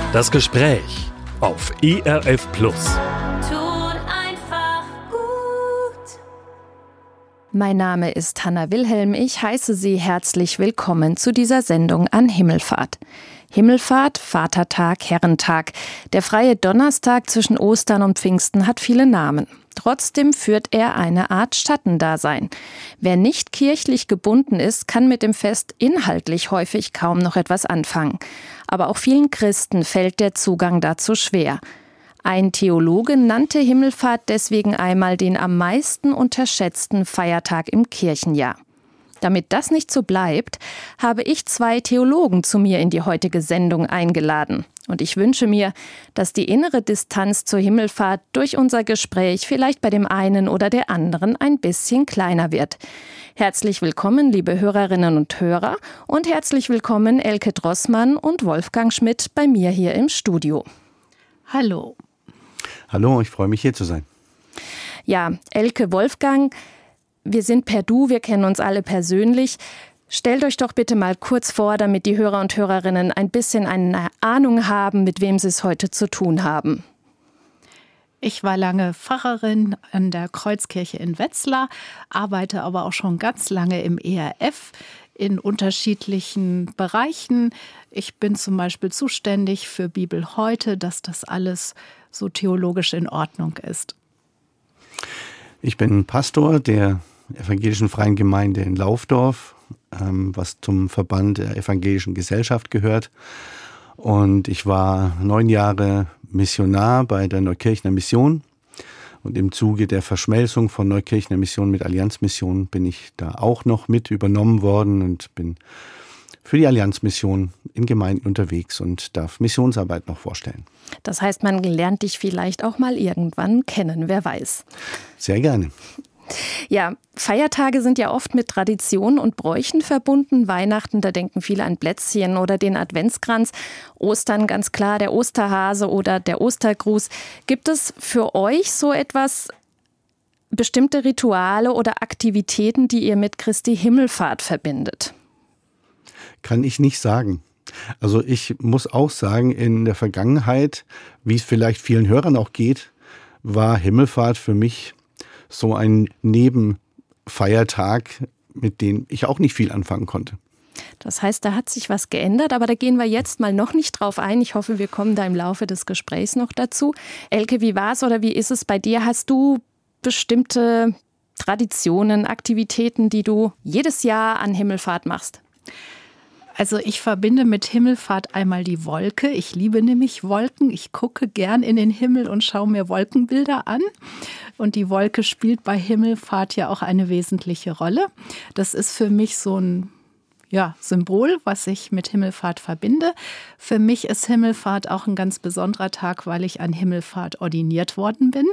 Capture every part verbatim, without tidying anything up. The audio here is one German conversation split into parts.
Das Gespräch auf E R F Plus. Tut einfach gut. Mein Name ist Hanna Wilhelm. Ich heiße Sie herzlich willkommen zu dieser Sendung an Himmelfahrt. Himmelfahrt, Vatertag, Herrentag. Der freie Donnerstag zwischen Ostern und Pfingsten hat viele Namen. Trotzdem führt er eine Art Schattendasein. Wer nicht kirchlich gebunden ist, kann mit dem Fest inhaltlich häufig kaum noch etwas anfangen. Aber auch vielen Christen fällt der Zugang dazu schwer. Ein Theologe nannte Himmelfahrt deswegen einmal den am meisten unterschätzten Feiertag im Kirchenjahr. Damit das nicht so bleibt, habe ich zwei Theologen zu mir in die heutige Sendung eingeladen. Und ich wünsche mir, dass die innere Distanz zur Himmelfahrt durch unser Gespräch vielleicht bei dem einen oder der anderen ein bisschen kleiner wird. Herzlich willkommen, liebe Hörerinnen und Hörer, und herzlich willkommen Elke Drossmann und Wolfgang Schmidt bei mir hier im Studio. Hallo. Hallo, ich freue mich, hier zu sein. Ja, Elke, Wolfgang, wir sind per Du, wir kennen uns alle persönlich. Stellt euch doch bitte mal kurz vor, damit die Hörer und Hörerinnen ein bisschen eine Ahnung haben, mit wem sie es heute zu tun haben. Ich war lange Pfarrerin an der Kreuzkirche in Wetzlar, arbeite aber auch schon ganz lange im E R F in unterschiedlichen Bereichen. Ich bin zum Beispiel zuständig für Bibel heute, dass das alles so theologisch in Ordnung ist. Ich bin Pastor der Evangelischen Freien Gemeinde in Laufdorf, ähm, was zum Verband der Evangelischen Gesellschaft gehört. Und ich war neun Jahre Missionar bei der Neukirchner Mission. Und im Zuge der Verschmelzung von Neukirchner Mission mit Allianzmission bin ich da auch noch mit übernommen worden und bin für die Allianzmission in Gemeinden unterwegs und darf Missionsarbeit noch vorstellen. Das heißt, man lernt dich vielleicht auch mal irgendwann kennen, wer weiß. Sehr gerne. Ja, Feiertage sind ja oft mit Traditionen und Bräuchen verbunden. Weihnachten, da denken viele an Plätzchen oder den Adventskranz. Ostern, ganz klar, der Osterhase oder der Ostergruß. Gibt es für euch so etwas, bestimmte Rituale oder Aktivitäten, die ihr mit Christi Himmelfahrt verbindet? Kann ich nicht sagen. Also ich muss auch sagen, in der Vergangenheit, wie es vielleicht vielen Hörern auch geht, war Himmelfahrt für mich so ein Nebenfeiertag, mit dem ich auch nicht viel anfangen konnte. Das heißt, da hat sich was geändert, aber da gehen wir jetzt mal noch nicht drauf ein. Ich hoffe, wir kommen da im Laufe des Gesprächs noch dazu. Elke, wie war es oder wie ist es bei dir? Hast du bestimmte Traditionen, Aktivitäten, die du jedes Jahr an Himmelfahrt machst? Also ich verbinde mit Himmelfahrt einmal die Wolke. Ich liebe nämlich Wolken. Ich gucke gern in den Himmel und schaue mir Wolkenbilder an. Und die Wolke spielt bei Himmelfahrt ja auch eine wesentliche Rolle. Das ist für mich so ein ja, Symbol, was ich mit Himmelfahrt verbinde. Für mich ist Himmelfahrt auch ein ganz besonderer Tag, weil ich an Himmelfahrt ordiniert worden bin.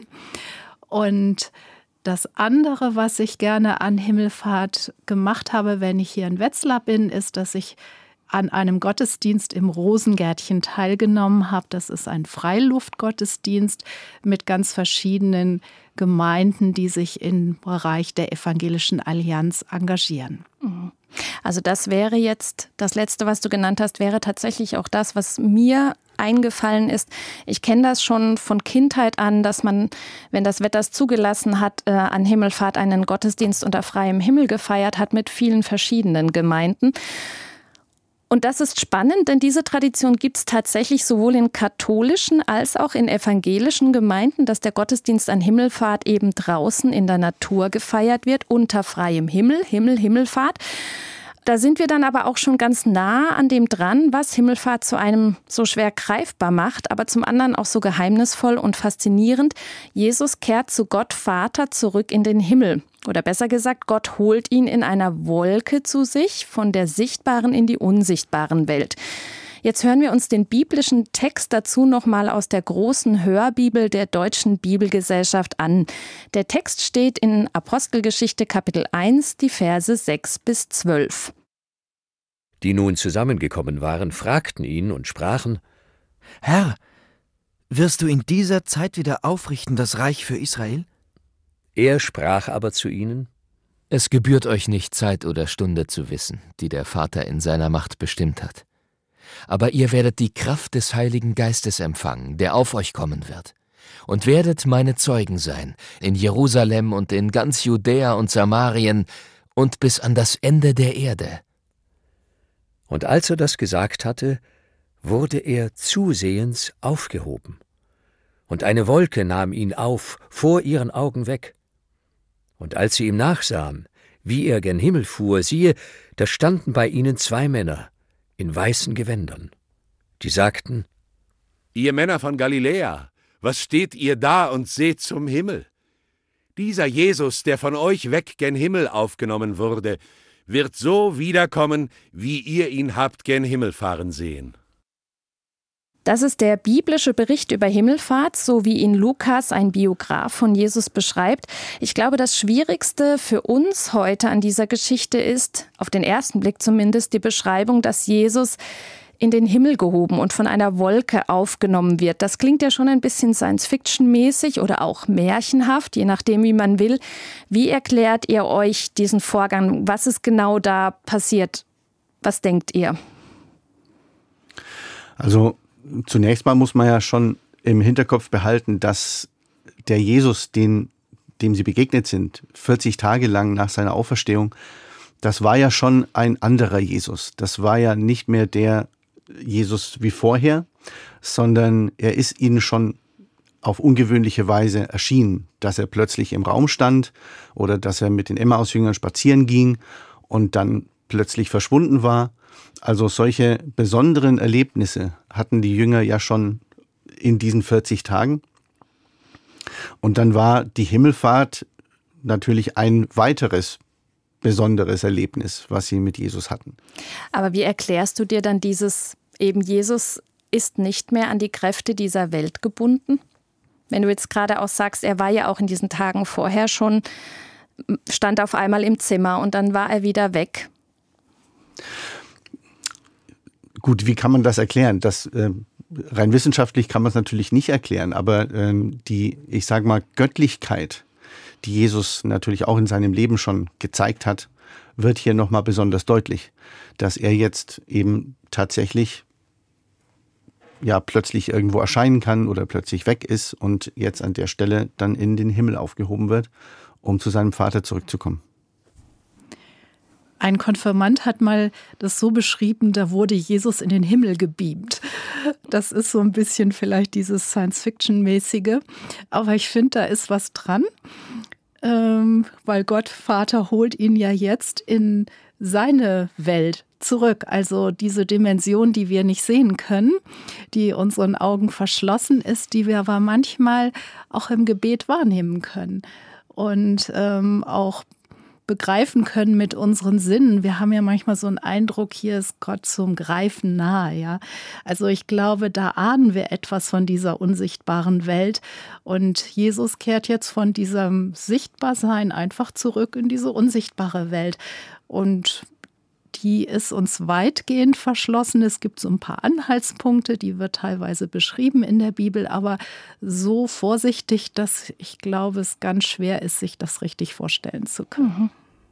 Und das andere, was ich gerne an Himmelfahrt gemacht habe, wenn ich hier in Wetzlar bin, ist, dass ich an einem Gottesdienst im Rosengärtchen teilgenommen habe. Das ist ein Freiluftgottesdienst mit ganz verschiedenen Gemeinden, die sich im Bereich der Evangelischen Allianz engagieren. Also das wäre jetzt, das Letzte, was du genannt hast, wäre tatsächlich auch das, was mir eingefallen ist. Ich kenne das schon von Kindheit an, dass man, wenn das Wetter es zugelassen hat, äh, an Himmelfahrt einen Gottesdienst unter freiem Himmel gefeiert hat mit vielen verschiedenen Gemeinden. Und das ist spannend, denn diese Tradition gibt es tatsächlich sowohl in katholischen als auch in evangelischen Gemeinden, dass der Gottesdienst an Himmelfahrt eben draußen in der Natur gefeiert wird, unter freiem Himmel, Himmel, Himmelfahrt. Da sind wir dann aber auch schon ganz nah an dem dran, was Himmelfahrt zu einem so schwer greifbar macht, aber zum anderen auch so geheimnisvoll und faszinierend. Jesus kehrt zu Gott Vater zurück in den Himmel. Oder besser gesagt, Gott holt ihn in einer Wolke zu sich, von der sichtbaren in die unsichtbaren Welt. Jetzt hören wir uns den biblischen Text dazu nochmal aus der großen Hörbibel der Deutschen Bibelgesellschaft an. Der Text steht in Apostelgeschichte Kapitel eins, die Verse sechs bis zwölf. Die nun zusammengekommen waren, fragten ihn und sprachen: Herr, wirst du in dieser Zeit wieder aufrichten das Reich für Israel? Er sprach aber zu ihnen: Es gebührt euch nicht, Zeit oder Stunde zu wissen, die der Vater in seiner Macht bestimmt hat. aber ihr werdet die Kraft des Heiligen Geistes empfangen, der auf euch kommen wird. Und werdet meine Zeugen sein, in Jerusalem und in ganz Judäa und Samarien und bis an das Ende der Erde. Und als er das gesagt hatte, wurde er zusehends aufgehoben. Und eine Wolke nahm ihn auf, vor ihren Augen weg. Und als sie ihm nachsahen, wie er gen Himmel fuhr, siehe, da standen bei ihnen zwei Männer in weißen Gewändern. Die sagten: Ihr Männer von Galiläa, was steht ihr da und seht zum Himmel? Dieser Jesus, der von euch weg gen Himmel aufgenommen wurde, wird so wiederkommen, wie ihr ihn habt gen Himmel fahren sehen. Das ist der biblische Bericht über Himmelfahrt, so wie ihn Lukas, ein Biograf von Jesus, beschreibt. Ich glaube, das Schwierigste für uns heute an dieser Geschichte ist, auf den ersten Blick zumindest, die Beschreibung, dass Jesus in den Himmel gehoben und von einer Wolke aufgenommen wird. Das klingt ja schon ein bisschen Science-Fiction-mäßig oder auch märchenhaft, je nachdem, wie man will. Wie erklärt ihr euch diesen Vorgang? Was ist genau da passiert? Was denkt ihr? Also zunächst mal muss man ja schon im Hinterkopf behalten, dass der Jesus, den, dem sie begegnet sind, vierzig Tage lang nach seiner Auferstehung, das war ja schon ein anderer Jesus. Das war ja nicht mehr der Jesus wie vorher, sondern er ist ihnen schon auf ungewöhnliche Weise erschienen, dass er plötzlich im Raum stand oder dass er mit den Emmaus-Jüngern spazieren ging und dann plötzlich verschwunden war. Also solche besonderen Erlebnisse hatten die Jünger ja schon in diesen vierzig Tagen. Und dann war die Himmelfahrt natürlich ein weiteres besonderes Erlebnis, was sie mit Jesus hatten. Aber wie erklärst du dir dann dieses, eben Jesus ist nicht mehr an die Kräfte dieser Welt gebunden? Wenn du jetzt gerade auch sagst, er war ja auch in diesen Tagen vorher schon, stand auf einmal im Zimmer und dann war er wieder weg. Gut, wie kann man das erklären? Das, äh, rein wissenschaftlich kann man es natürlich nicht erklären, aber äh, die, ich sage mal, Göttlichkeit, die Jesus natürlich auch in seinem Leben schon gezeigt hat, wird hier nochmal besonders deutlich, dass er jetzt eben tatsächlich ja plötzlich irgendwo erscheinen kann oder plötzlich weg ist und jetzt an der Stelle dann in den Himmel aufgehoben wird, um zu seinem Vater zurückzukommen. Ein Konfirmand hat mal das so beschrieben, da wurde Jesus in den Himmel gebeamt. Das ist so ein bisschen vielleicht dieses Science-Fiction-mäßige. Aber ich finde, da ist was dran, ähm, weil Gott Vater holt ihn ja jetzt in seine Welt zurück. Also diese Dimension, die wir nicht sehen können, die unseren Augen verschlossen ist, die wir aber manchmal auch im Gebet wahrnehmen können. Und ähm, auch begreifen können mit unseren Sinnen. Wir haben ja manchmal so einen Eindruck, hier ist Gott zum Greifen nahe. Ja? Also ich glaube, da ahnen wir etwas von dieser unsichtbaren Welt. Und Jesus kehrt jetzt von diesem Sichtbarsein einfach zurück in diese unsichtbare Welt. Und die ist uns weitgehend verschlossen. Es gibt so ein paar Anhaltspunkte, die wird teilweise beschrieben in der Bibel, aber so vorsichtig, dass ich glaube, es ganz schwer ist, sich das richtig vorstellen zu können. Mhm.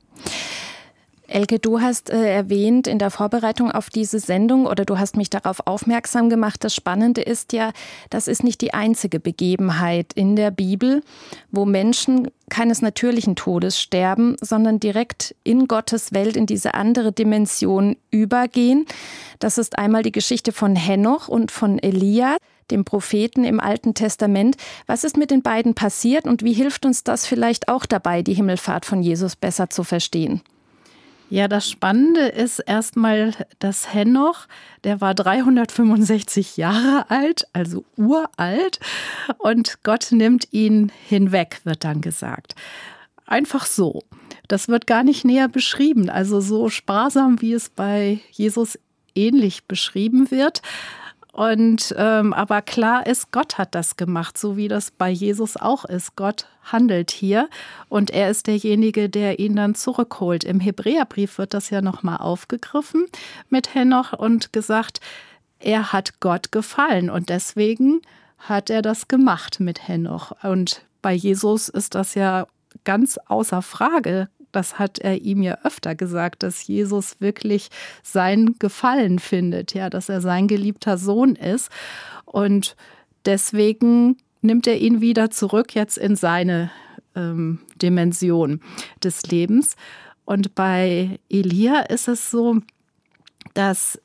Elke, du hast äh, erwähnt in der Vorbereitung auf diese Sendung oder du hast mich darauf aufmerksam gemacht, das Spannende ist ja, das ist nicht die einzige Begebenheit in der Bibel, wo Menschen keines natürlichen Todes sterben, sondern direkt in Gottes Welt in diese andere Dimension übergehen. Das ist einmal die Geschichte von Henoch und von Elia, dem Propheten im Alten Testament. Was ist mit den beiden passiert und wie hilft uns das vielleicht auch dabei, die Himmelfahrt von Jesus besser zu verstehen? Ja, das Spannende ist erstmal, dass Henoch, der war dreihundertfünfundsechzig Jahre alt, also uralt, und Gott nimmt ihn hinweg, wird dann gesagt. Einfach so. Das wird gar nicht näher beschrieben, also so sparsam, wie es bei Jesus ähnlich beschrieben wird. Und ähm, aber klar ist, Gott hat das gemacht, so wie das bei Jesus auch ist. Gott handelt hier und er ist derjenige, der ihn dann zurückholt. Im Hebräerbrief wird das ja nochmal aufgegriffen mit Henoch und gesagt, er hat Gott gefallen und deswegen hat er das gemacht mit Henoch. Und bei Jesus ist das ja ganz außer Frage, das hat er ihm ja öfter gesagt, dass Jesus wirklich sein Gefallen findet, ja, dass er sein geliebter Sohn ist. Und deswegen nimmt er ihn wieder zurück jetzt in seine ähm, Dimension des Lebens. Und bei Elia ist es so, dass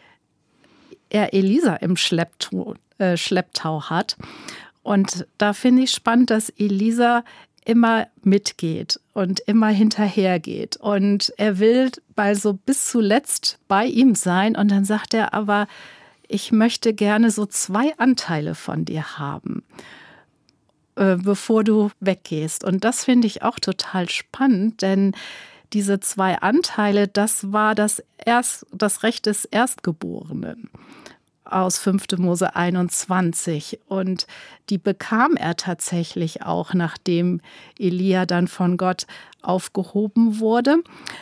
er Elisa im Schlepptau, äh, Schlepptau hat. Und da finde ich spannend, dass Elisa immer mitgeht und immer hinterhergeht. Und er will bei so bis zuletzt bei ihm sein. Und dann sagt er aber, ich möchte gerne so zwei Anteile von dir haben, äh, bevor du weggehst. Und das finde ich auch total spannend, denn diese zwei Anteile, das war das, Erst, das Recht des Erstgeborenen aus fünfter Mose einundzwanzig. Und die bekam er tatsächlich auch, nachdem Elia dann von Gott aufgehoben wurde.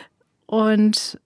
Und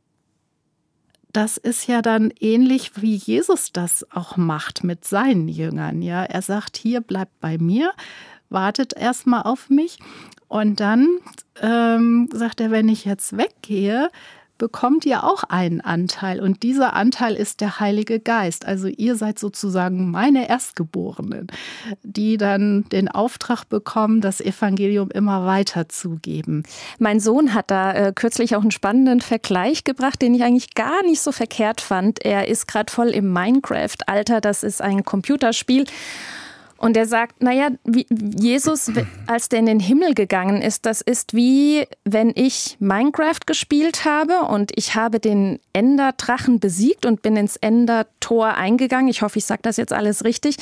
das ist ja dann ähnlich, wie Jesus das auch macht mit seinen Jüngern. Ja, er sagt, hier, bleibt bei mir, wartet erstmal auf mich. Und dann ähm, sagt er, wenn ich jetzt weggehe, bekommt ihr auch einen Anteil. Und dieser Anteil ist der Heilige Geist. Also ihr seid sozusagen meine Erstgeborenen, die dann den Auftrag bekommen, das Evangelium immer weiterzugeben. Mein Sohn hat da äh, kürzlich auch einen spannenden Vergleich gebracht, den ich eigentlich gar nicht so verkehrt fand. Er ist gerade voll im Minecraft-Alter. Das ist ein Computerspiel. Und er sagt, naja, wie Jesus, als der in den Himmel gegangen ist, das ist wie, wenn ich Minecraft gespielt habe und ich habe den Enderdrachen besiegt und bin ins Endertor eingegangen. Ich hoffe, ich sage das jetzt alles richtig.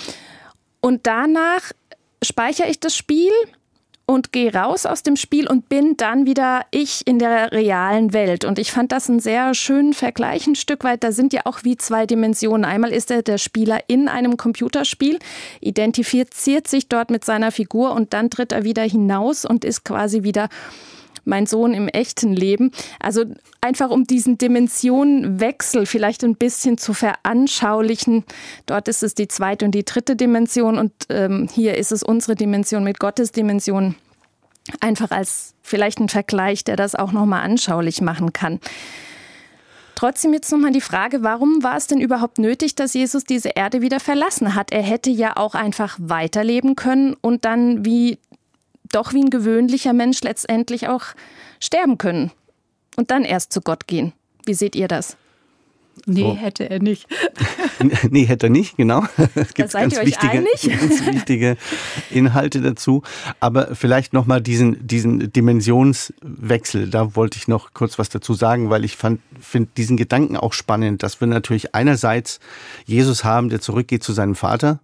Und danach speichere ich das Spiel und gehe raus aus dem Spiel und bin dann wieder ich in der realen Welt. Und ich fand das einen sehr schönen Vergleich ein Stück weit. Da sind ja auch wie zwei Dimensionen. Einmal ist er der Spieler in einem Computerspiel, identifiziert sich dort mit seiner Figur und dann tritt er wieder hinaus und ist quasi wieder mein Sohn im echten Leben. Also einfach um diesen Dimensionenwechsel vielleicht ein bisschen zu veranschaulichen. Dort ist es die zweite und die dritte Dimension und ähm, hier ist es unsere Dimension mit Gottes Dimension. Einfach als vielleicht ein Vergleich, der das auch nochmal anschaulich machen kann. Trotzdem jetzt nochmal die Frage, warum war es denn überhaupt nötig, dass Jesus diese Erde wieder verlassen hat? Er hätte ja auch einfach weiterleben können und dann wie doch wie ein gewöhnlicher Mensch letztendlich auch sterben können und dann erst zu Gott gehen. Wie seht ihr das? Nee, so. hätte er nicht. Nee, hätte er nicht, genau. Es gibt da seid ganz ihr euch wichtige, einig? ganz wichtige Inhalte dazu. Aber vielleicht nochmal diesen, diesen Dimensionswechsel, da wollte ich noch kurz was dazu sagen, weil ich finde diesen Gedanken auch spannend, dass wir natürlich einerseits Jesus haben, der zurückgeht zu seinem Vater,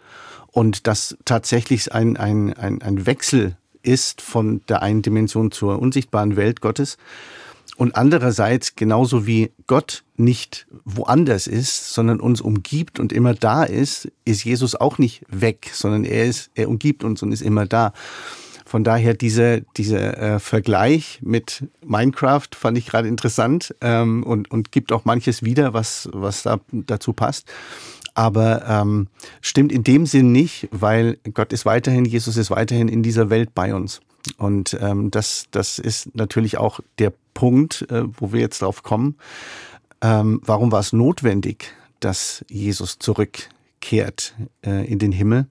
und dass tatsächlich ein, ein, ein, ein Wechsel ist von der einen Dimension zur unsichtbaren Welt Gottes. Und andererseits, genauso wie Gott nicht woanders ist, sondern uns umgibt und immer da ist, ist Jesus auch nicht weg, sondern er ist, er umgibt uns und ist immer da. Von daher dieser diese, äh, Vergleich mit Minecraft fand ich gerade interessant ähm, und, und gibt auch manches wieder, was, was da dazu passt. Aber ähm, stimmt in dem Sinn nicht, weil Gott ist weiterhin, Jesus ist weiterhin in dieser Welt bei uns. Und ähm, das, das ist natürlich auch der Punkt, äh, wo wir jetzt drauf kommen. Ähm, warum war es notwendig, dass Jesus zurückkehrt äh, in den Himmel?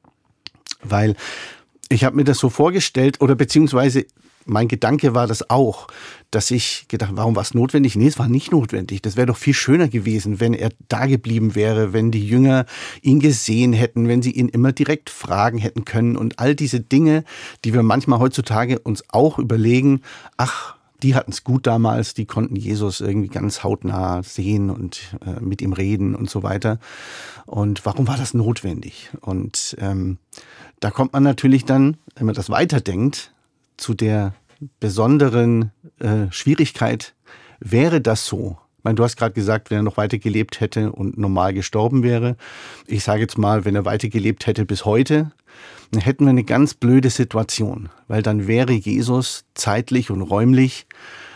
Weil ich habe mir das so vorgestellt, oder beziehungsweise mein Gedanke war das auch, dass ich gedacht, warum war es notwendig? Nee, es war nicht notwendig. Das wäre doch viel schöner gewesen, wenn er da geblieben wäre, wenn die Jünger ihn gesehen hätten, wenn sie ihn immer direkt fragen hätten können und all diese Dinge, die wir manchmal heutzutage uns auch überlegen, ach, die hatten es gut damals, die konnten Jesus irgendwie ganz hautnah sehen und äh, mit ihm reden und so weiter. Und warum war das notwendig? Und ähm, da kommt man natürlich dann, wenn man das weiterdenkt, zu der besonderen äh, Schwierigkeit, wäre das so? Ich meine, du hast gerade gesagt, wenn er noch weiter gelebt hätte und normal gestorben wäre. Ich sage jetzt mal, wenn er weiter gelebt hätte bis heute, dann hätten wir eine ganz blöde Situation, weil dann wäre Jesus zeitlich und räumlich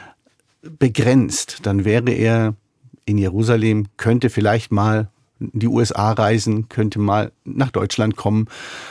begrenzt. Dann wäre er in Jerusalem, könnte vielleicht mal in die U S A reisen, könnte mal nach Deutschland kommen.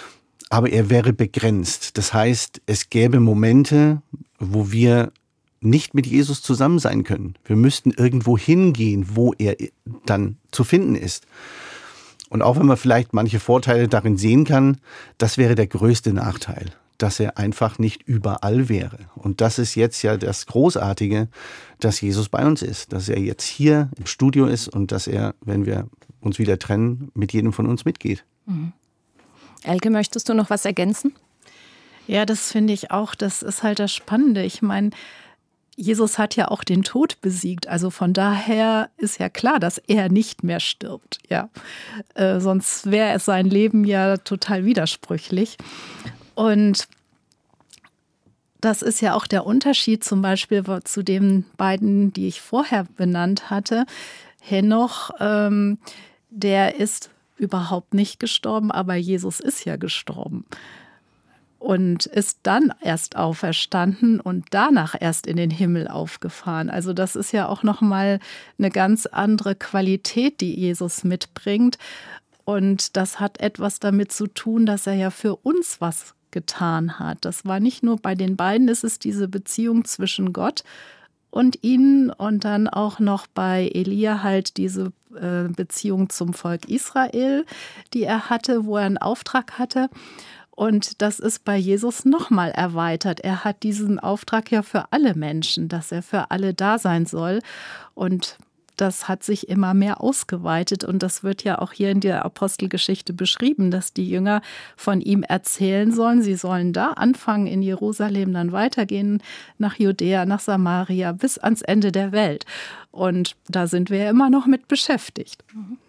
aber er wäre begrenzt. Das heißt, es gäbe Momente, wo wir nicht mit Jesus zusammen sein können. Wir müssten irgendwo hingehen, wo er dann zu finden ist. Und auch wenn man vielleicht manche Vorteile darin sehen kann, das wäre der größte Nachteil, dass er einfach nicht überall wäre. Und das ist jetzt ja das Großartige, dass Jesus bei uns ist, dass er jetzt hier im Studio ist und dass er, wenn wir uns wieder trennen, mit jedem von uns mitgeht. Mhm. Elke, möchtest du noch was ergänzen? Ja, das finde ich auch, das ist halt das Spannende. Ich meine, Jesus hat ja auch den Tod besiegt. Also von daher ist ja klar, dass er nicht mehr stirbt. Ja, äh, sonst wäre es sein Leben ja total widersprüchlich. Und das ist ja auch der Unterschied zum Beispiel zu den beiden, die ich vorher benannt hatte. Henoch, ähm, der ist überhaupt nicht gestorben, aber Jesus ist ja gestorben. Und ist dann erst auferstanden und danach erst in den Himmel aufgefahren. Also das ist ja auch nochmal eine ganz andere Qualität, die Jesus mitbringt. Und das hat etwas damit zu tun, dass er ja für uns was getan hat. Das war nicht nur bei den beiden, es ist diese Beziehung zwischen Gott und ihnen und dann auch noch bei Elia halt diese äh, Beziehung zum Volk Israel, die er hatte, wo er einen Auftrag hatte. Und das ist bei Jesus nochmal erweitert. Er hat diesen Auftrag ja für alle Menschen, dass er für alle da sein soll. Und das hat sich immer mehr ausgeweitet. Und das wird ja auch hier in der Apostelgeschichte beschrieben, dass die Jünger von ihm erzählen sollen. Sie sollen da anfangen in Jerusalem, dann weitergehen nach Judäa, nach Samaria, bis ans Ende der Welt. Und da sind wir ja immer noch mit beschäftigt.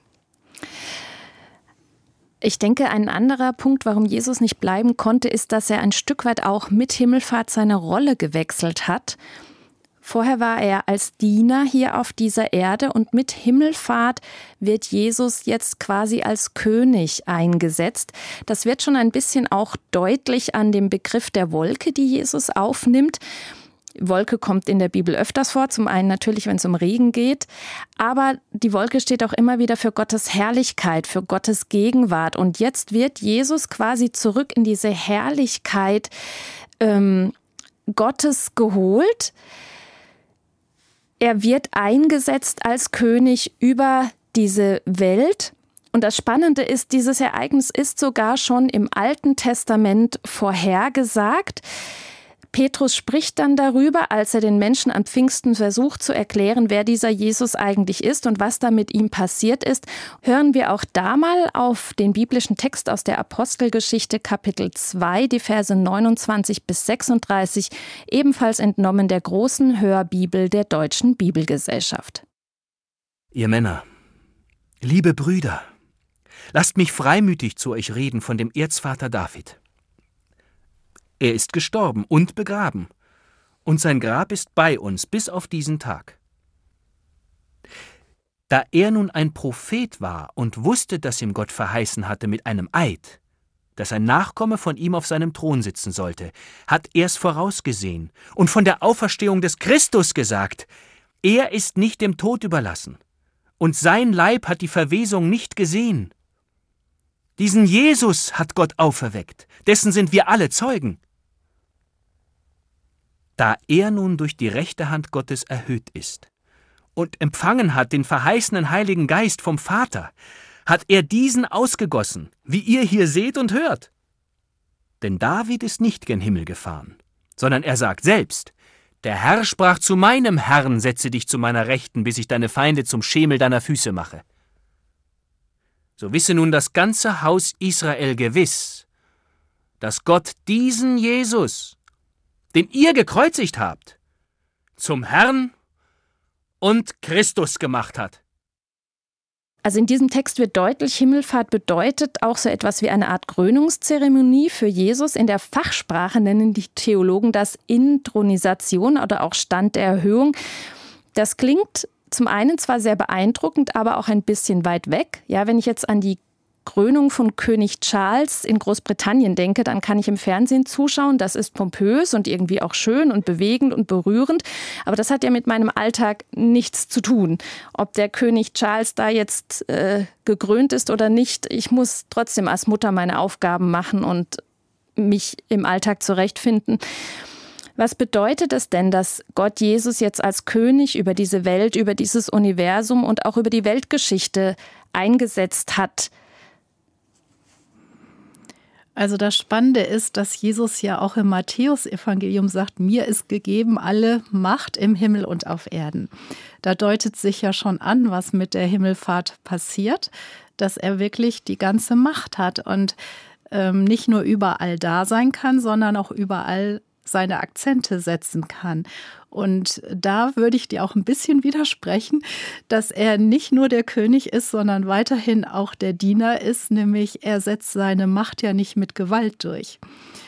Ich denke, ein anderer Punkt, warum Jesus nicht bleiben konnte, ist, dass er ein Stück weit auch mit Himmelfahrt seine Rolle gewechselt hat. Vorher war er als Diener hier auf dieser Erde und mit Himmelfahrt wird Jesus jetzt quasi als König eingesetzt. Das wird schon ein bisschen auch deutlich an dem Begriff der Wolke, die Jesus aufnimmt. Wolke kommt in der Bibel öfters vor, zum einen natürlich, wenn es um Regen geht, aber die Wolke steht auch immer wieder für Gottes Herrlichkeit, für Gottes Gegenwart. Und jetzt wird Jesus quasi zurück in diese Herrlichkeit ähm, Gottes geholt. Er wird eingesetzt als König über diese Welt. Und das Spannende ist, dieses Ereignis ist sogar schon im Alten Testament vorhergesagt. Petrus spricht dann darüber, als er den Menschen am Pfingsten versucht zu erklären, wer dieser Jesus eigentlich ist und was da mit ihm passiert ist. Hören wir auch da mal auf den biblischen Text aus der Apostelgeschichte Kapitel zwei, die Verse neunundzwanzig bis sechsunddreißig, ebenfalls entnommen der großen Hörbibel der Deutschen Bibelgesellschaft. Ihr Männer, liebe Brüder, lasst mich freimütig zu euch reden von dem Erzvater David. Er ist gestorben und begraben, und sein Grab ist bei uns bis auf diesen Tag. Da er nun ein Prophet war und wusste, dass ihm Gott verheißen hatte mit einem Eid, dass ein Nachkomme von ihm auf seinem Thron sitzen sollte, hat er's vorausgesehen und von der Auferstehung des Christus gesagt, er ist nicht dem Tod überlassen, und sein Leib hat die Verwesung nicht gesehen. Diesen Jesus hat Gott auferweckt, dessen sind wir alle Zeugen. Da er nun durch die rechte Hand Gottes erhöht ist und empfangen hat den verheißenen Heiligen Geist vom Vater, hat er diesen ausgegossen, wie ihr hier seht und hört. Denn David ist nicht gen Himmel gefahren, sondern er sagt selbst, der Herr sprach zu meinem Herrn, setze dich zu meiner Rechten, bis ich deine Feinde zum Schemel deiner Füße mache. So wisse nun das ganze Haus Israel gewiss, dass Gott diesen Jesus, den ihr gekreuzigt habt, zum Herrn und Christus gemacht hat. Also in diesem Text wird deutlich, Himmelfahrt bedeutet auch so etwas wie eine Art Krönungszeremonie für Jesus. In der Fachsprache nennen die Theologen das Inthronisation oder auch Stand der Erhöhung. Das klingt zum einen zwar sehr beeindruckend, aber auch ein bisschen weit weg. Ja, wenn ich jetzt an die Krönung von König Charles in Großbritannien denke, dann kann ich im Fernsehen zuschauen. Das ist pompös und irgendwie auch schön und bewegend und berührend. Aber das hat ja mit meinem Alltag nichts zu tun. Ob der König Charles da jetzt äh, gekrönt ist oder nicht, ich muss trotzdem als Mutter meine Aufgaben machen und mich im Alltag zurechtfinden. Was bedeutet es denn, dass Gott Jesus jetzt als König über diese Welt, über dieses Universum und auch über die Weltgeschichte eingesetzt hat? Also das Spannende ist, dass Jesus ja auch im Matthäusevangelium sagt, mir ist gegeben alle Macht im Himmel und auf Erden. Da deutet sich ja schon an, was mit der Himmelfahrt passiert, dass er wirklich die ganze Macht hat und ähm, nicht nur überall da sein kann, sondern auch überall seine Akzente setzen kann. Und da würde ich dir auch ein bisschen widersprechen, dass er nicht nur der König ist, sondern weiterhin auch der Diener ist, nämlich er setzt seine Macht ja nicht mit Gewalt durch.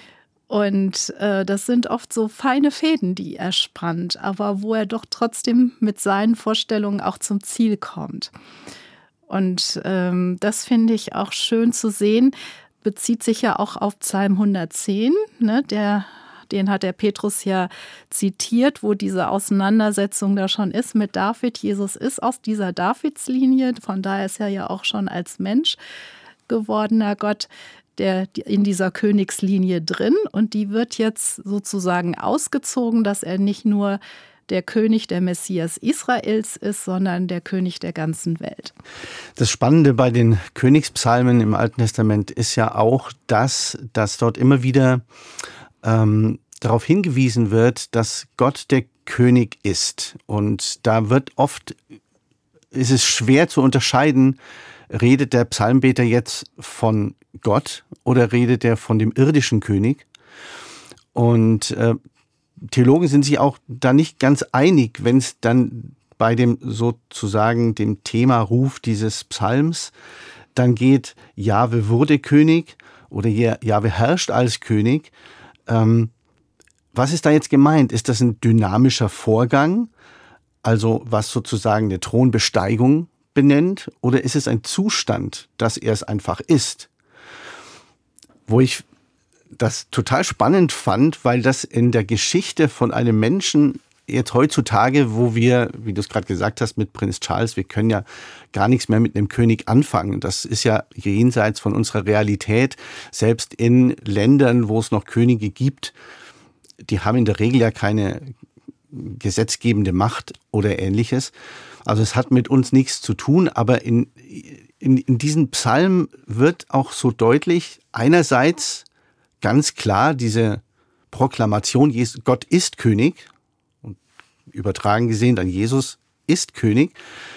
Und äh, das sind oft so feine Fäden, die er spannt, aber wo er doch trotzdem mit seinen Vorstellungen auch zum Ziel kommt. Und ähm, das finde ich auch schön zu sehen, bezieht sich ja auch auf Psalm hundertzehn, ne, der Den hat der Petrus ja zitiert, wo diese Auseinandersetzung da schon ist mit David. Jesus ist aus dieser Davidslinie, von daher ist er ja auch schon als Mensch gewordener Gott, der in dieser Königslinie drin. Und die wird jetzt sozusagen ausgezogen, dass er nicht nur der König, der Messias Israels ist, sondern der König der ganzen Welt. Das Spannende bei den Königspsalmen im Alten Testament ist ja auch, dass, dass dort immer wieder ähm, darauf hingewiesen wird, dass Gott der König ist. Und da wird oft, ist es schwer zu unterscheiden, redet der Psalmbeter jetzt von Gott oder redet er von dem irdischen König? Und äh, Theologen sind sich auch da nicht ganz einig, wenn es dann bei dem sozusagen dem Themaruf dieses Psalms dann geht, Jahwe wurde König oder Jahwe herrscht als König. Ähm, was ist da jetzt gemeint? Ist das ein dynamischer Vorgang, also was sozusagen eine Thronbesteigung benennt, oder ist es ein Zustand, dass er es einfach ist? Wo ich das total spannend fand, weil das in der Geschichte von einem Menschen jetzt heutzutage, wo wir, wie du es gerade gesagt hast, mit Prinz Charles, wir können ja gar nichts mehr mit einem König anfangen. Das ist ja jenseits von unserer Realität. Selbst in Ländern, wo es noch Könige gibt, die haben in der Regel ja keine gesetzgebende Macht oder Ähnliches. Also es hat mit uns nichts zu tun, aber in, in, in diesem Psalm wird auch so deutlich, einerseits ganz klar diese Proklamation, Gott ist König, und übertragen gesehen dann Jesus ist König,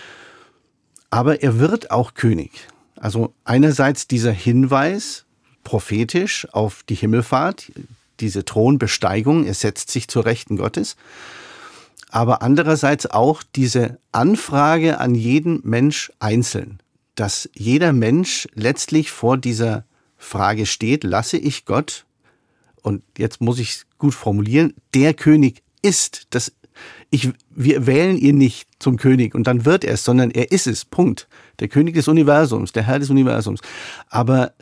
aber er wird auch König. Also einerseits dieser Hinweis prophetisch auf die Himmelfahrt, diese Thronbesteigung, er setzt sich zur Rechten Gottes, aber andererseits auch diese Anfrage an jeden Mensch einzeln, dass jeder Mensch letztlich vor dieser Frage steht, lasse ich Gott, und jetzt muss ich es gut formulieren, der König ist. Das, ich, wir wählen ihn nicht zum König und dann wird er es, sondern er ist es, Punkt. Der König des Universums, der Herr des Universums. Aber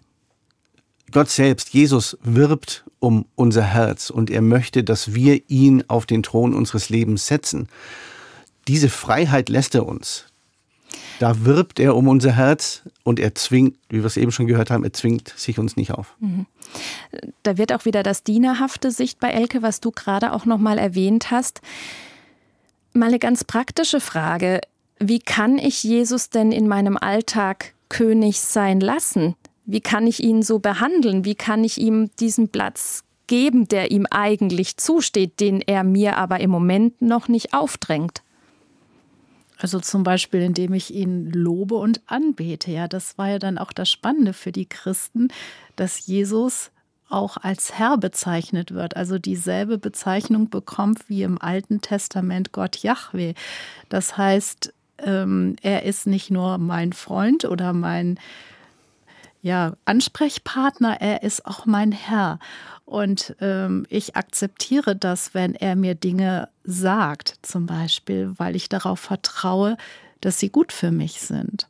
Gott selbst, Jesus, wirbt um unser Herz und er möchte, dass wir ihn auf den Thron unseres Lebens setzen. Diese Freiheit lässt er uns. Da wirbt er um unser Herz und er zwingt, wie wir es eben schon gehört haben, er zwingt sich uns nicht auf. Da wird auch wieder das Dienerhafte sichtbar, Elke, was du gerade auch noch mal erwähnt hast. Mal eine ganz praktische Frage. Wie kann ich Jesus denn in meinem Alltag König sein lassen? Wie kann ich ihn so behandeln? Wie kann ich ihm diesen Platz geben, der ihm eigentlich zusteht, den er mir aber im Moment noch nicht aufdrängt? Also zum Beispiel, indem ich ihn lobe und anbete. Ja, das war ja dann auch das Spannende für die Christen, dass Jesus auch als Herr bezeichnet wird. Also dieselbe Bezeichnung bekommt wie im Alten Testament Gott Jahwe. Das heißt, ähm, er ist nicht nur mein Freund oder mein ja, Ansprechpartner, er ist auch mein Herr. Und ähm, ich akzeptiere das, wenn er mir Dinge sagt, zum Beispiel, weil ich darauf vertraue, dass sie gut für mich sind.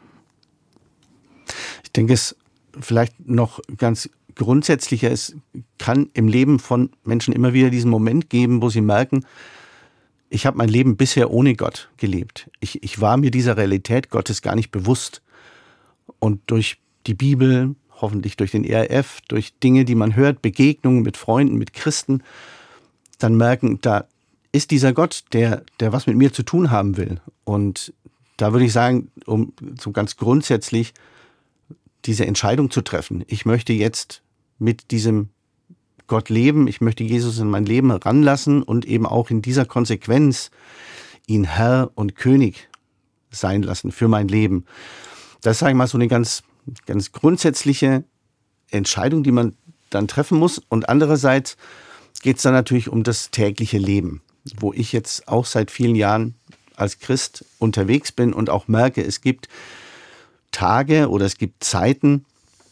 Ich denke, es vielleicht noch ganz grundsätzlicher, es kann im Leben von Menschen immer wieder diesen Moment geben, wo sie merken, ich habe mein Leben bisher ohne Gott gelebt. Ich, ich war mir dieser Realität Gottes gar nicht bewusst. Und durch die Bibel, hoffentlich durch den E R F, durch Dinge, die man hört, Begegnungen mit Freunden, mit Christen, dann merken, da ist dieser Gott, der, der was mit mir zu tun haben will. Und da würde ich sagen, um so ganz grundsätzlich diese Entscheidung zu treffen. Ich möchte jetzt mit diesem Gott leben, ich möchte Jesus in mein Leben heranlassen und eben auch in dieser Konsequenz ihn Herr und König sein lassen für mein Leben. Das ist, sage ich mal, so eine ganz, ganz grundsätzliche Entscheidung, die man dann treffen muss. Und andererseits geht es dann natürlich um das tägliche Leben, wo ich jetzt auch seit vielen Jahren als Christ unterwegs bin und auch merke, es gibt Tage oder es gibt Zeiten,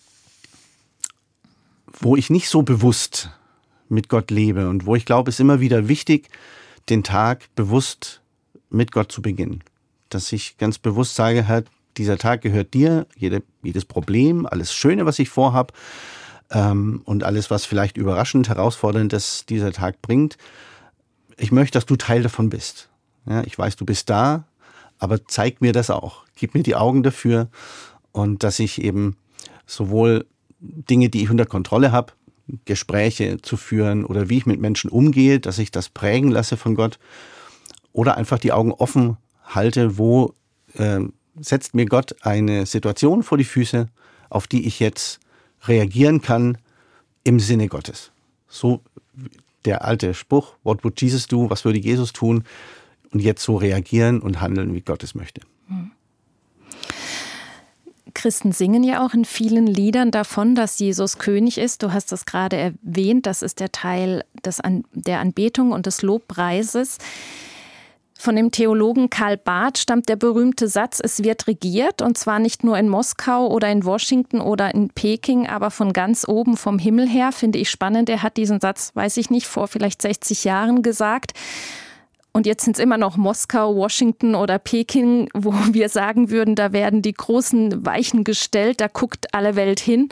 wo ich nicht so bewusst mit Gott lebe und wo ich glaube, es ist immer wieder wichtig, den Tag bewusst mit Gott zu beginnen. Dass ich ganz bewusst sage, Herr, dieser Tag gehört dir, jede, jedes Problem, alles Schöne, was ich vorhab ähm, und alles, was vielleicht überraschend, herausfordernd ist, dieser Tag bringt. Ich möchte, dass du Teil davon bist. Ja, ich weiß, du bist da, aber zeig mir das auch. Gib mir die Augen dafür und dass ich eben sowohl Dinge, die ich unter Kontrolle habe, Gespräche zu führen oder wie ich mit Menschen umgehe, dass ich das prägen lasse von Gott oder einfach die Augen offen halte, wo äh, setzt mir Gott eine Situation vor die Füße, auf die ich jetzt reagieren kann im Sinne Gottes. So der alte Spruch, what would Jesus do, was würde Jesus tun? Und jetzt so reagieren und handeln, wie Gott es möchte. Christen singen ja auch in vielen Liedern davon, dass Jesus König ist. Du hast das gerade erwähnt, das ist der Teil des An- der Anbetung und des Lobpreises. Von dem Theologen Karl Barth stammt der berühmte Satz, es wird regiert, und zwar nicht nur in Moskau oder in Washington oder in Peking, aber von ganz oben vom Himmel her, finde ich spannend. Er hat diesen Satz, weiß ich nicht, vor vielleicht sechzig Jahren gesagt. Und jetzt sind es immer noch Moskau, Washington oder Peking, wo wir sagen würden, da werden die großen Weichen gestellt, da guckt alle Welt hin.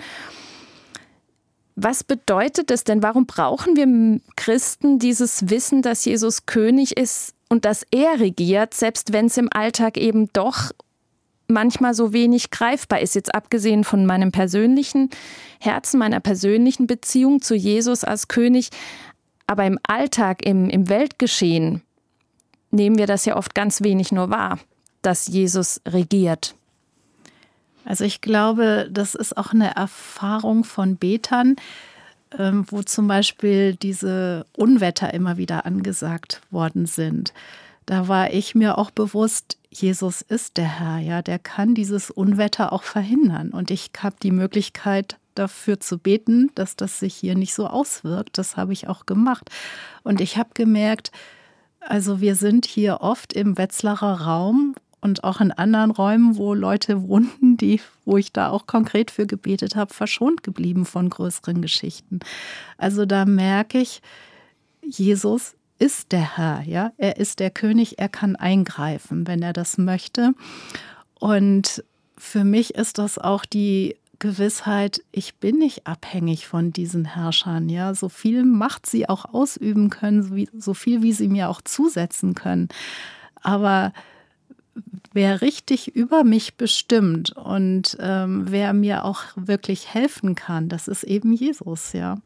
Was bedeutet das denn? Warum brauchen wir Christen dieses Wissen, dass Jesus König ist und dass er regiert, selbst wenn es im Alltag eben doch manchmal so wenig greifbar ist, jetzt abgesehen von meinem persönlichen Herzen, meiner persönlichen Beziehung zu Jesus als König, aber im Alltag, im, im Weltgeschehen, nehmen wir das ja oft ganz wenig nur wahr, dass Jesus regiert. Also ich glaube, das ist auch eine Erfahrung von Betern, wo zum Beispiel diese Unwetter immer wieder angesagt worden sind. Da war ich mir auch bewusst, Jesus ist der Herr, ja, der kann dieses Unwetter auch verhindern. Und ich habe die Möglichkeit, dafür zu beten, dass das sich hier nicht so auswirkt. Das habe ich auch gemacht. Und ich habe gemerkt, also wir sind hier oft im Wetzlarer Raum und auch in anderen Räumen, wo Leute wohnten, die, wo ich da auch konkret für gebetet habe, verschont geblieben von größeren Geschichten. Also da merke ich, Jesus ist der Herr, ja, er ist der König, er kann eingreifen, wenn er das möchte. Und für mich ist das auch die Gewissheit, ich bin nicht abhängig von diesen Herrschern, ja, so viel Macht sie auch ausüben können, so viel wie sie mir auch zusetzen können. Aber wer richtig über mich bestimmt und ähm, wer mir auch wirklich helfen kann, das ist eben Jesus, ja.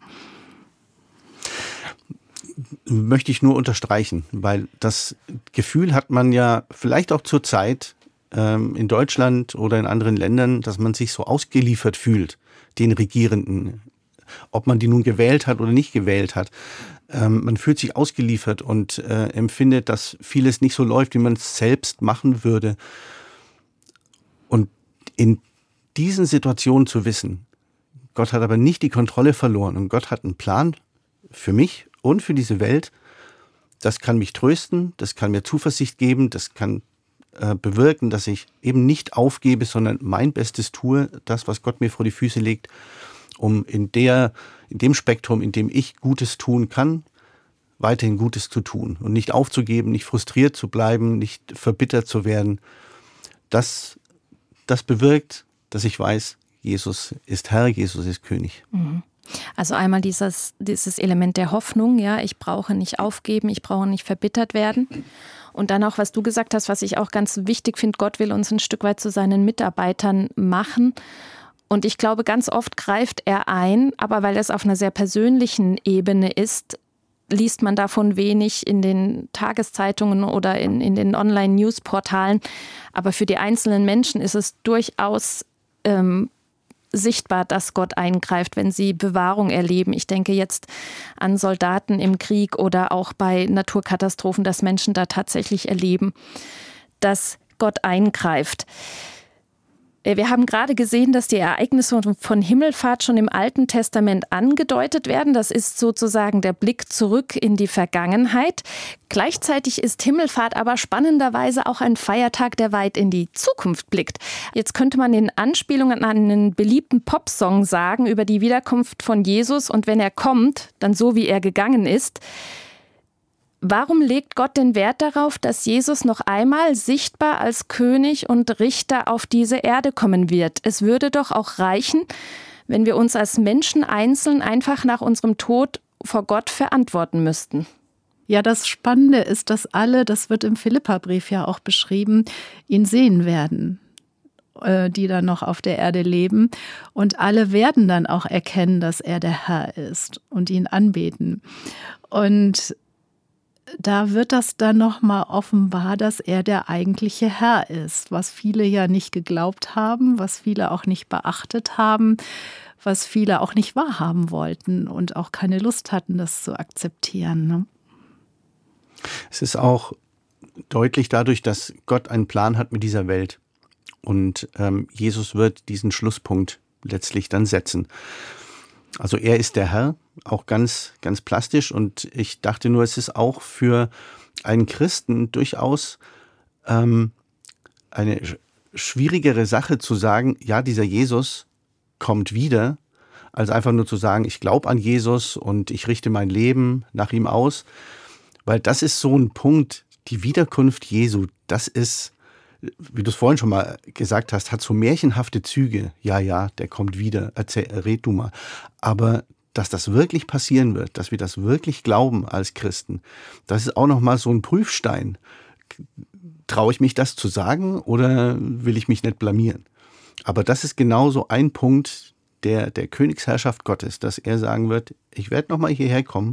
Möchte ich nur unterstreichen, weil das Gefühl hat man ja vielleicht auch zur Zeit ähm, in Deutschland oder in anderen Ländern, dass man sich so ausgeliefert fühlt, den Regierenden, ob man die nun gewählt hat oder nicht gewählt hat. Ähm, man fühlt sich ausgeliefert und äh, empfindet, dass vieles nicht so läuft, wie man es selbst machen würde. Und in diesen Situationen zu wissen, Gott hat aber nicht die Kontrolle verloren und Gott hat einen Plan für mich und für diese Welt, das kann mich trösten, das kann mir Zuversicht geben, das kann äh, bewirken, dass ich eben nicht aufgebe, sondern mein Bestes tue, das, was Gott mir vor die Füße legt, um in der, in dem Spektrum, in dem ich Gutes tun kann, weiterhin Gutes zu tun und nicht aufzugeben, nicht frustriert zu bleiben, nicht verbittert zu werden. Das, das bewirkt, dass ich weiß, Jesus ist Herr, Jesus ist König. Mhm. Also einmal dieses, dieses Element der Hoffnung, ja, ich brauche nicht aufgeben, ich brauche nicht verbittert werden. Und dann auch, was du gesagt hast, was ich auch ganz wichtig finde, Gott will uns ein Stück weit zu seinen Mitarbeitern machen. Und ich glaube, ganz oft greift er ein, aber weil es auf einer sehr persönlichen Ebene ist, liest man davon wenig in den Tageszeitungen oder in, in den Online-News-Portalen. Aber für die einzelnen Menschen ist es durchaus ähm, sichtbar, dass Gott eingreift, wenn sie Bewahrung erleben. Ich denke jetzt an Soldaten im Krieg oder auch bei Naturkatastrophen, dass Menschen da tatsächlich erleben, dass Gott eingreift. Wir haben gerade gesehen, dass die Ereignisse von Himmelfahrt schon im Alten Testament angedeutet werden. Das ist sozusagen der Blick zurück in die Vergangenheit. Gleichzeitig ist Himmelfahrt aber spannenderweise auch ein Feiertag, der weit in die Zukunft blickt. Jetzt könnte man in Anspielung an einen beliebten Popsong sagen über die Wiederkunft von Jesus und wenn er kommt, dann so wie er gegangen ist. Warum legt Gott den Wert darauf, dass Jesus noch einmal sichtbar als König und Richter auf diese Erde kommen wird? Es würde doch auch reichen, wenn wir uns als Menschen einzeln einfach nach unserem Tod vor Gott verantworten müssten. Ja, das Spannende ist, dass alle, das wird im Philipperbrief ja auch beschrieben, ihn sehen werden, die dann noch auf der Erde leben. Und alle werden dann auch erkennen, dass er der Herr ist und ihn anbeten. Und da wird das dann nochmal offenbar, dass er der eigentliche Herr ist, was viele ja nicht geglaubt haben, was viele auch nicht beachtet haben, was viele auch nicht wahrhaben wollten und auch keine Lust hatten, das zu akzeptieren. Ne? Es ist auch deutlich dadurch, dass Gott einen Plan hat mit dieser Welt und ähm, Jesus wird diesen Schlusspunkt letztlich dann setzen. Also er ist der Herr, auch ganz, ganz plastisch. Und ich dachte nur, es ist auch für einen Christen durchaus ähm, eine schwierigere Sache zu sagen, ja, dieser Jesus kommt wieder, als einfach nur zu sagen, ich glaube an Jesus und ich richte mein Leben nach ihm aus. Weil das ist so ein Punkt, die Wiederkunft Jesu, das ist, wie du es vorhin schon mal gesagt hast, hat so märchenhafte Züge. Ja, ja, der kommt wieder, erzähl, red du mal. Aber dass das wirklich passieren wird, dass wir das wirklich glauben als Christen, das ist auch nochmal so ein Prüfstein. Traue ich mich das zu sagen oder will ich mich nicht blamieren? Aber das ist genauso ein Punkt der, der Königsherrschaft Gottes, dass er sagen wird, ich werde nochmal hierher kommen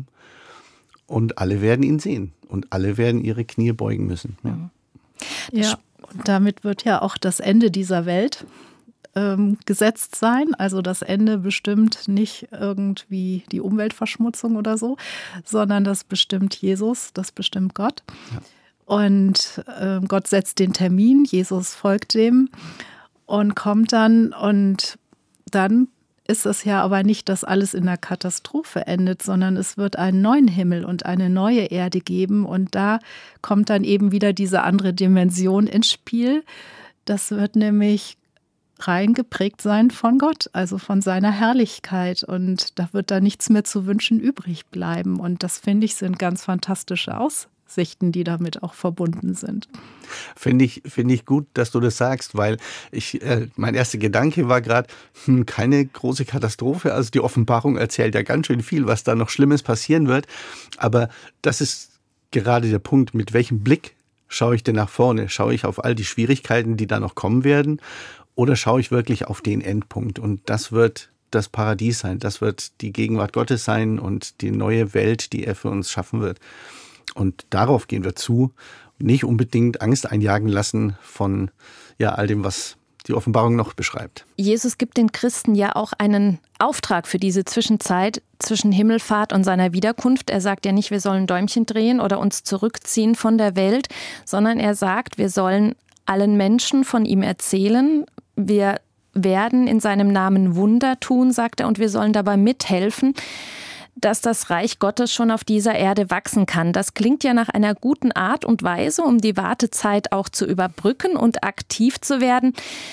und alle werden ihn sehen und alle werden ihre Knie beugen müssen. Ja, ja. Und damit wird ja auch das Ende dieser Welt ähm, gesetzt sein. Also das Ende bestimmt nicht irgendwie die Umweltverschmutzung oder so, sondern das bestimmt Jesus, das bestimmt Gott. Ja. Und äh, Gott setzt den Termin, Jesus folgt dem und kommt dann. Und dann ist es ja aber nicht, dass alles in der Katastrophe endet, sondern es wird einen neuen Himmel und eine neue Erde geben. Und da kommt dann eben wieder diese andere Dimension ins Spiel. Das wird nämlich rein geprägt sein von Gott, also von seiner Herrlichkeit. Und da wird da nichts mehr zu wünschen übrig bleiben. Und das, finde ich, sind ganz fantastische Aussichten, die damit auch verbunden sind. Finde ich, finde ich gut, dass du das sagst, weil ich, äh, mein erster Gedanke war gerade, hm, keine große Katastrophe. Also die Offenbarung erzählt ja ganz schön viel, was da noch Schlimmes passieren wird. Aber das ist gerade der Punkt, mit welchem Blick schaue ich denn nach vorne? Schaue ich auf all die Schwierigkeiten, die da noch kommen werden? Oder schaue ich wirklich auf den Endpunkt? Und das wird das Paradies sein. Das wird die Gegenwart Gottes sein und die neue Welt, die er für uns schaffen wird. Und darauf gehen wir zu. Nicht unbedingt Angst einjagen lassen von ja, all dem, was die Offenbarung noch beschreibt. Jesus gibt den Christen ja auch einen Auftrag für diese Zwischenzeit zwischen Himmelfahrt und seiner Wiederkunft. Er sagt ja nicht, wir sollen Däumchen drehen oder uns zurückziehen von der Welt, sondern er sagt, wir sollen allen Menschen von ihm erzählen. Wir werden in seinem Namen Wunder tun, sagt er, und wir sollen dabei mithelfen, dass das Reich Gottes schon auf dieser Erde wachsen kann. Das klingt ja nach einer guten Art und Weise, um die Wartezeit auch zu überbrücken und aktiv zu werden.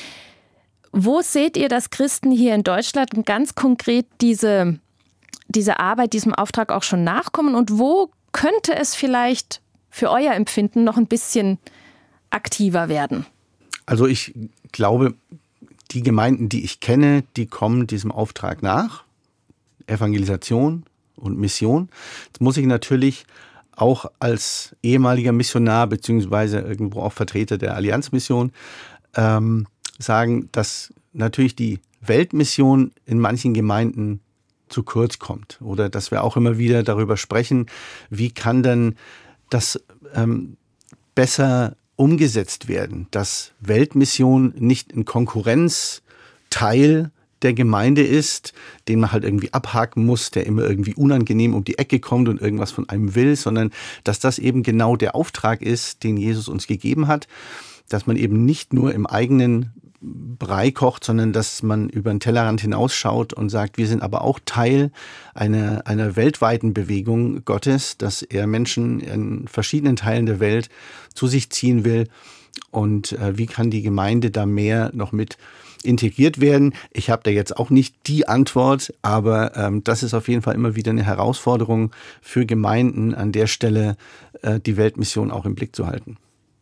Wo seht ihr, dass Christen hier in Deutschland ganz konkret diese, diese Arbeit, diesem Auftrag auch schon nachkommen? Und wo könnte es vielleicht für euer Empfinden noch ein bisschen aktiver werden? Also ich glaube, die Gemeinden, die ich kenne, die kommen diesem Auftrag nach. Evangelisation und Mission. Jetzt muss ich natürlich auch als ehemaliger Missionar beziehungsweise irgendwo auch Vertreter der Allianzmission ähm, sagen, dass natürlich die Weltmission in manchen Gemeinden zu kurz kommt. Oder dass wir auch immer wieder darüber sprechen, wie kann denn das ähm, besser umgesetzt werden, dass Weltmission nicht ein Konkurrenzteil der Gemeinde ist, den man halt irgendwie abhaken muss, der immer irgendwie unangenehm um die Ecke kommt und irgendwas von einem will, sondern dass das eben genau der Auftrag ist, den Jesus uns gegeben hat, dass man eben nicht nur im eigenen Brei kocht, sondern dass man über den Tellerrand hinausschaut und sagt, wir sind aber auch Teil einer, einer weltweiten Bewegung Gottes, dass er Menschen in verschiedenen Teilen der Welt zu sich ziehen will. Und äh, wie kann die Gemeinde da mehr noch mit integriert werden? Ich habe da jetzt auch nicht die Antwort, aber ähm, das ist auf jeden Fall immer wieder eine Herausforderung für Gemeinden, an der Stelle äh, die Weltmission auch im Blick zu halten.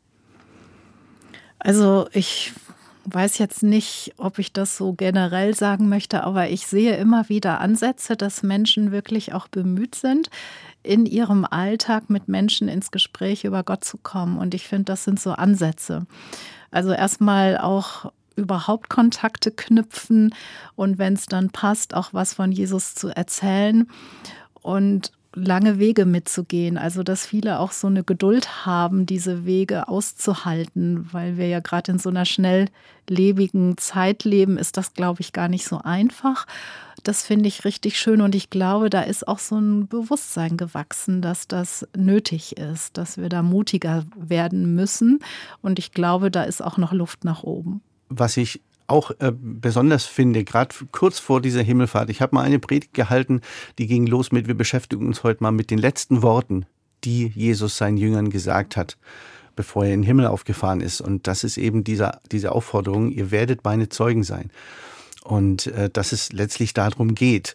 Also ich weiß jetzt nicht, ob ich das so generell sagen möchte, aber ich sehe immer wieder Ansätze, dass Menschen wirklich auch bemüht sind, in ihrem Alltag mit Menschen ins Gespräch über Gott zu kommen. Und ich finde, das sind so Ansätze. Also erstmal auch überhaupt Kontakte knüpfen und wenn es dann passt, auch was von Jesus zu erzählen und lange Wege mitzugehen. Also dass viele auch so eine Geduld haben, diese Wege auszuhalten, weil wir ja gerade in so einer schnelllebigen Zeit leben, ist das, glaube ich, gar nicht so einfach. Das finde ich richtig schön und ich glaube, da ist auch so ein Bewusstsein gewachsen, dass das nötig ist, dass wir da mutiger werden müssen und ich glaube, da ist auch noch Luft nach oben. Was ich auch äh, besonders finde, gerade kurz vor dieser Himmelfahrt. Ich habe mal eine Predigt gehalten, die ging los mit, wir beschäftigen uns heute mal mit den letzten Worten, die Jesus seinen Jüngern gesagt hat, bevor er in den Himmel aufgefahren ist. Und das ist eben dieser, diese Aufforderung, ihr werdet meine Zeugen sein. Und äh, dass es letztlich darum geht,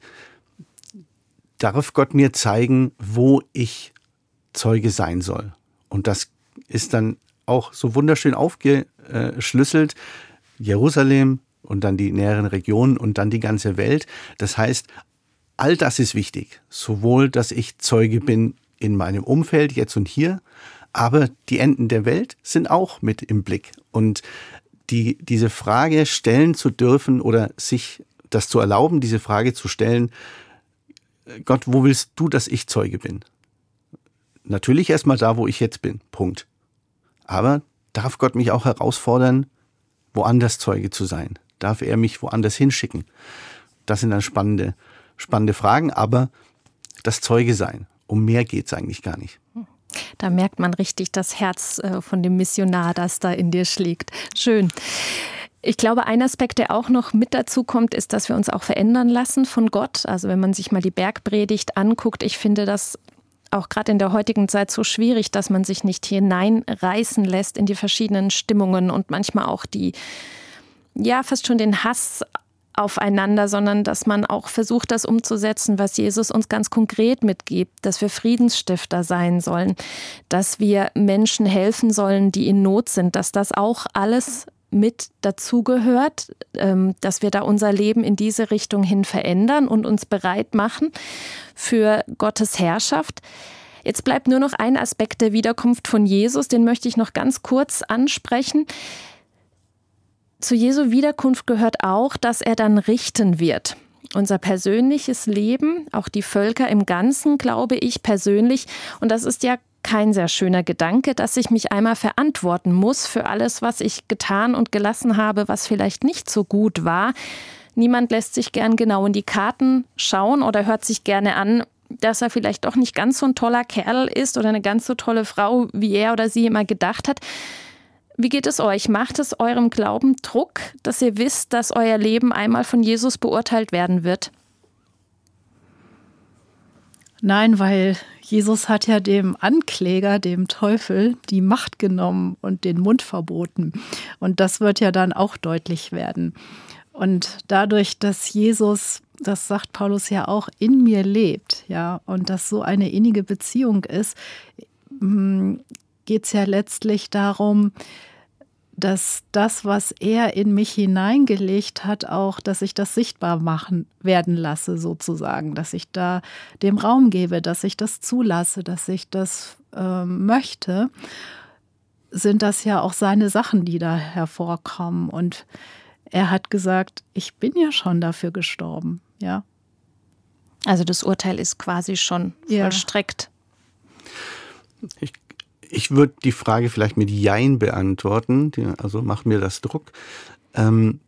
darf Gott mir zeigen, wo ich Zeuge sein soll. Und das ist dann auch so wunderschön aufgeschlüsselt, Jerusalem und dann die näheren Regionen und dann die ganze Welt. Das heißt, all das ist wichtig. Sowohl, dass ich Zeuge bin in meinem Umfeld, jetzt und hier, aber die Enden der Welt sind auch mit im Blick. Und die, diese Frage stellen zu dürfen oder sich das zu erlauben, diese Frage zu stellen, Gott, wo willst du, dass ich Zeuge bin? Natürlich erstmal da, wo ich jetzt bin. Punkt. Aber darf Gott mich auch herausfordern, woanders Zeuge zu sein? Darf er mich woanders hinschicken? Das sind dann spannende, spannende Fragen, aber das Zeuge sein, um mehr geht es eigentlich gar nicht. Da merkt man richtig das Herz von dem Missionar, das da in dir schlägt. Schön. Ich glaube, ein Aspekt, der auch noch mit dazu kommt, ist, dass wir uns auch verändern lassen von Gott. Also wenn man sich mal die Bergpredigt anguckt, ich finde das auch gerade in der heutigen Zeit so schwierig, dass man sich nicht hineinreißen lässt in die verschiedenen Stimmungen und manchmal auch die, ja, fast schon den Hass aufeinander, sondern dass man auch versucht, das umzusetzen, was Jesus uns ganz konkret mitgibt, dass wir Friedensstifter sein sollen, dass wir Menschen helfen sollen, die in Not sind, dass das auch alles mit dazugehört, dass wir da unser Leben in diese Richtung hin verändern und uns bereit machen für Gottes Herrschaft. Jetzt bleibt nur noch ein Aspekt der Wiederkunft von Jesus, den möchte ich noch ganz kurz ansprechen. Zu Jesu Wiederkunft gehört auch, dass er dann richten wird. Unser persönliches Leben, auch die Völker im Ganzen, glaube ich persönlich. Und das ist ja kein sehr schöner Gedanke, dass ich mich einmal verantworten muss für alles, was ich getan und gelassen habe, was vielleicht nicht so gut war. Niemand lässt sich gern genau in die Karten schauen oder hört sich gerne an, dass er vielleicht doch nicht ganz so ein toller Kerl ist oder eine ganz so tolle Frau, wie er oder sie immer gedacht hat. Wie geht es euch? Macht es eurem Glauben Druck, dass ihr wisst, dass euer Leben einmal von Jesus beurteilt werden wird? Nein, weil Jesus hat ja dem Ankläger, dem Teufel, die Macht genommen und den Mund verboten. Und das wird ja dann auch deutlich werden. Und dadurch, dass Jesus, das sagt Paulus ja auch, in mir lebt, ja, und dass so eine innige Beziehung ist, geht es ja letztlich darum, dass das, was er in mich hineingelegt hat, auch, dass ich das sichtbar machen werden lasse, sozusagen, dass ich da dem Raum gebe, dass ich das zulasse, dass ich das äh, möchte, sind das ja auch seine Sachen, die da hervorkommen. Und er hat gesagt, ich bin ja schon dafür gestorben, ja. Also das Urteil ist quasi schon Ja. vollstreckt. Ich, ich würde die Frage vielleicht mit Jein beantworten, die, also macht mir das Druck. Ähm,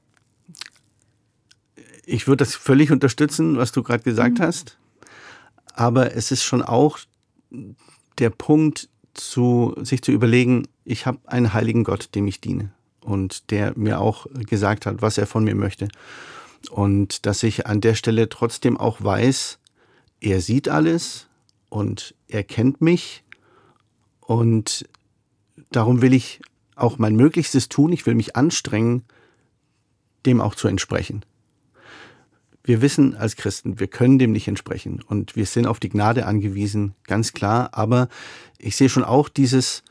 ich würde das völlig unterstützen, was du gerade gesagt mhm. hast, aber es ist schon auch der Punkt, zu, sich zu überlegen, ich habe einen heiligen Gott, dem ich diene und der mir auch gesagt hat, was er von mir möchte. Und dass ich an der Stelle trotzdem auch weiß, er sieht alles und er kennt mich und darum will ich auch mein Möglichstes tun, ich will mich anstrengen, dem auch zu entsprechen. Wir wissen als Christen, wir können dem nicht entsprechen und wir sind auf die Gnade angewiesen, ganz klar. Aber ich sehe schon auch dieses,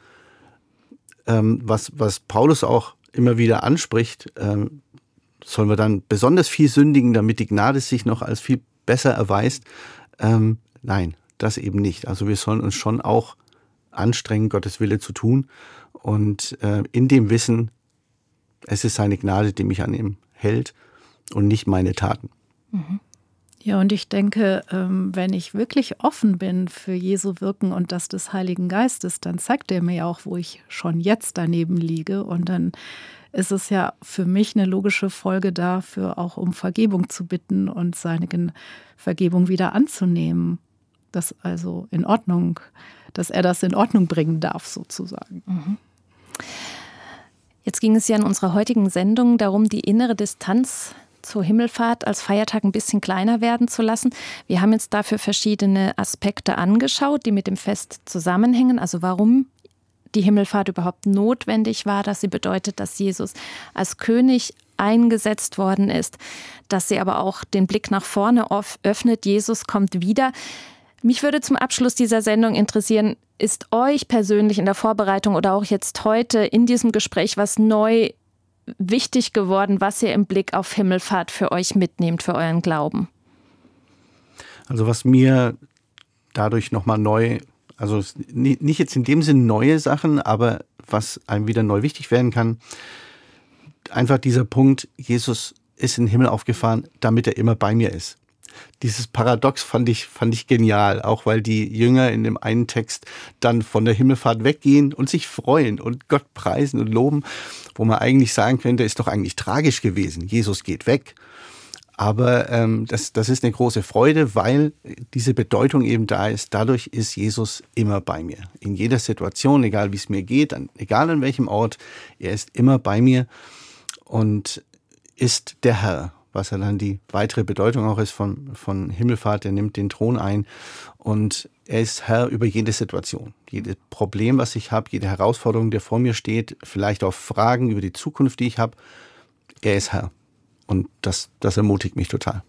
ähm, was, was Paulus auch immer wieder anspricht, ähm, sollen wir dann besonders viel sündigen, damit die Gnade sich noch als viel besser erweist? Ähm, nein, das eben nicht. Also wir sollen uns schon auch anstrengen, Gottes Wille zu tun und äh, in dem Wissen, es ist seine Gnade, die mich an ihm hält und nicht meine Taten. Ja, und ich denke, wenn ich wirklich offen bin für Jesu Wirken und das des Heiligen Geistes, dann zeigt er mir auch, wo ich schon jetzt daneben liege. Und dann ist es ja für mich eine logische Folge dafür, auch um Vergebung zu bitten und seine Vergebung wieder anzunehmen. Das also in Ordnung, dass er das in Ordnung bringen darf, sozusagen. Mhm. Jetzt ging es ja in unserer heutigen Sendung darum, die innere Distanz zur Himmelfahrt als Feiertag ein bisschen kleiner werden zu lassen. Wir haben jetzt dafür verschiedene Aspekte angeschaut, die mit dem Fest zusammenhängen. Also warum die Himmelfahrt überhaupt notwendig war, dass sie bedeutet, dass Jesus als König eingesetzt worden ist, dass sie aber auch den Blick nach vorne öffnet. Jesus kommt wieder. Mich würde zum Abschluss dieser Sendung interessieren, ist euch persönlich in der Vorbereitung oder auch jetzt heute in diesem Gespräch was neu wichtig geworden, was ihr im Blick auf Himmelfahrt für euch mitnehmt, für euren Glauben? Also was mir dadurch nochmal neu, also nicht jetzt in dem Sinn neue Sachen, aber was einem wieder neu wichtig werden kann, einfach dieser Punkt, Jesus ist in den Himmel aufgefahren, damit er immer bei mir ist. Dieses Paradox fand ich, fand ich genial, auch weil die Jünger in dem einen Text dann von der Himmelfahrt weggehen und sich freuen und Gott preisen und loben, wo man eigentlich sagen könnte, ist doch eigentlich tragisch gewesen, Jesus geht weg. Aber ähm, das, das ist eine große Freude, weil diese Bedeutung eben da ist. Dadurch ist Jesus immer bei mir. In jeder Situation, egal wie es mir geht, an, egal an welchem Ort, er ist immer bei mir und ist der Herr. Was ja dann die weitere Bedeutung auch ist von, von Himmelfahrt, er nimmt den Thron ein und er ist Herr über jede Situation. Jedes Problem, was ich habe, jede Herausforderung, die vor mir steht, vielleicht auch Fragen über die Zukunft, die ich habe, er ist Herr. Und das, das ermutigt mich total.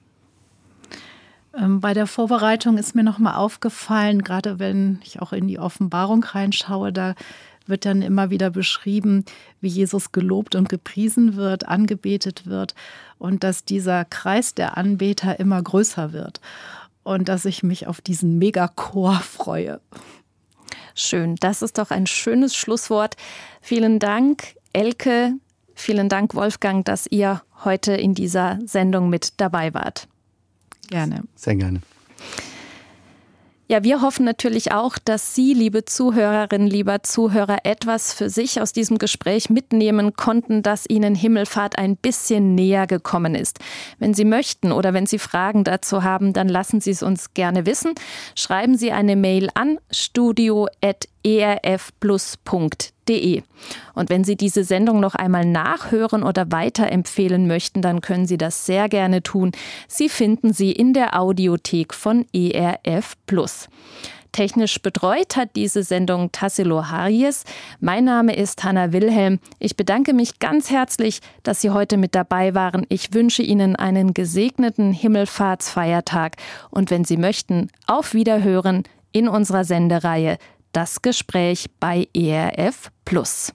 Bei der Vorbereitung ist mir nochmal aufgefallen, gerade wenn ich auch in die Offenbarung reinschaue, da wird dann immer wieder beschrieben, wie Jesus gelobt und gepriesen wird, angebetet wird und dass dieser Kreis der Anbeter immer größer wird und dass ich mich auf diesen Megachor freue. Schön, das ist doch ein schönes Schlusswort. Vielen Dank, Elke, vielen Dank, Wolfgang, dass ihr heute in dieser Sendung mit dabei wart. Gerne. Sehr gerne. Ja, wir hoffen natürlich auch, dass Sie, liebe Zuhörerinnen, lieber Zuhörer, etwas für sich aus diesem Gespräch mitnehmen konnten, das Ihnen Himmelfahrt ein bisschen näher gekommen ist. Wenn Sie möchten oder wenn Sie Fragen dazu haben, dann lassen Sie es uns gerne wissen. Schreiben Sie eine Mail an studio at e r f plus punkt de. Und wenn Sie diese Sendung noch einmal nachhören oder weiterempfehlen möchten, dann können Sie das sehr gerne tun. Sie finden sie in der Audiothek von E R F Plus. Technisch betreut hat diese Sendung Tassilo Harjes. Mein Name ist Hanna Wilhelm. Ich bedanke mich ganz herzlich, dass Sie heute mit dabei waren. Ich wünsche Ihnen einen gesegneten Himmelfahrtsfeiertag. Und wenn Sie möchten, auf Wiederhören in unserer Sendereihe Das Gespräch bei E R F Plus.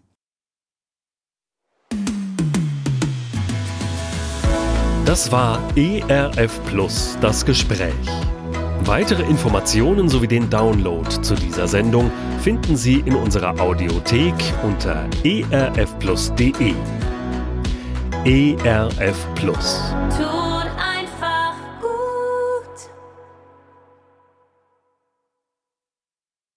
Das war E R F Plus, das Gespräch. Weitere Informationen sowie den Download zu dieser Sendung finden Sie in unserer Audiothek unter e r f plus punkt de. E R F Plus. Tut